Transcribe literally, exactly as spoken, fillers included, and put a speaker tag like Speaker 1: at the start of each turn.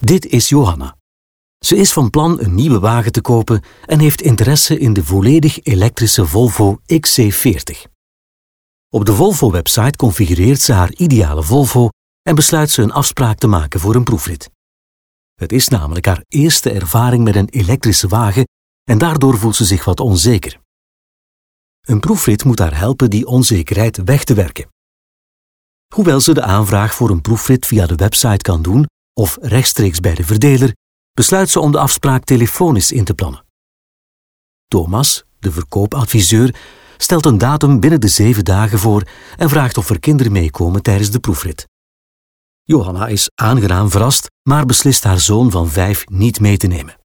Speaker 1: Dit is Johanna. Ze is van plan een nieuwe wagen te kopen en heeft interesse in de volledig elektrische Volvo X C veertig. Op de Volvo-website configureert ze haar ideale Volvo en besluit ze een afspraak te maken voor een proefrit. Het is namelijk haar eerste ervaring met een elektrische wagen en daardoor voelt ze zich wat onzeker. Een proefrit moet haar helpen die onzekerheid weg te werken. Hoewel ze de aanvraag voor een proefrit via de website kan doen of rechtstreeks bij de verdeler, besluit ze om de afspraak telefonisch in te plannen. Thomas, de verkoopadviseur, stelt een datum binnen de zeven dagen voor en vraagt of er kinderen meekomen tijdens de proefrit. Johanna is aangenaam verrast, maar beslist haar zoon van vijf niet mee te nemen.